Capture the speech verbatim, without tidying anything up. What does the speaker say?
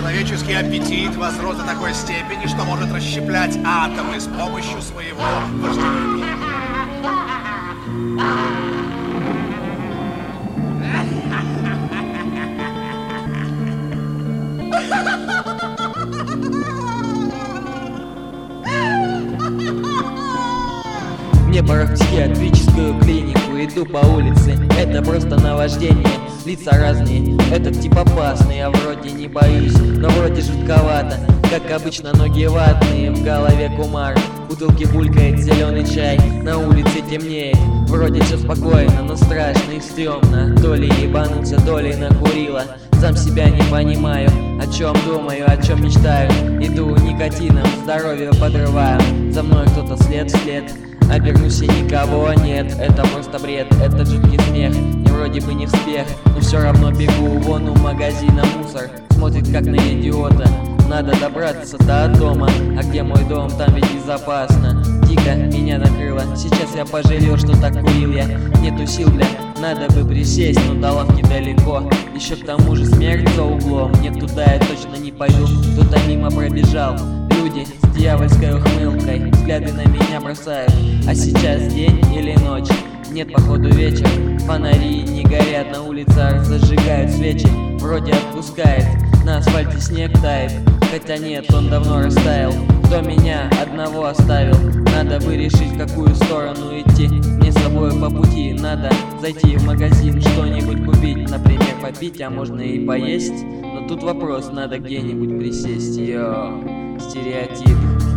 Человеческий аппетит возрос до такой степени, что может расщеплять атомы с помощью своего вожделения. Мне пора в психиатрическую клинику, иду по улице, это просто наваждение. Лица разные, этот тип опасный, я вроде не боюсь, но вроде жутковато. Как обычно, ноги ватные, в голове кумар, в бутылке булькает зеленый чай, на улице темнеет. Вроде все спокойно, но страшно и стрёмно. То ли ебануться, то ли накурила. Сам себя не понимаю, о чем думаю, о чем мечтаю. Иду никотином, здоровье подрываю. За мной кто-то след вслед. Обернусь и никого нет, это просто бред, это жуткий смех. И вроде бы не вспех, но все равно бегу. Вон у магазина мусор, смотрит как на идиота. Надо добраться до дома, а где мой дом, там ведь безопасно. Дико меня накрыло, сейчас я пожалел, что так курил я. Нету сил, бля, надо бы присесть, но до лавки далеко. Еще к тому же смерть за углом, нет, туда я точно не пойду. Кто-то мимо пробежал, люди с дьявольской ухмылкой взгляды на меня бросают. А сейчас день или ночь? Нет, походу вечер. Фонари не горят, на улицах зажигают свечи. Вроде отпускает, на асфальте снег тает. Хотя нет, он давно растаял. Кто меня одного оставил? Надо бы решить, в какую сторону идти. Мне с собой по пути надо зайти в магазин, что-нибудь купить. Например, попить, а можно и поесть. Но тут вопрос, надо где-нибудь присесть. Йо, стереотип.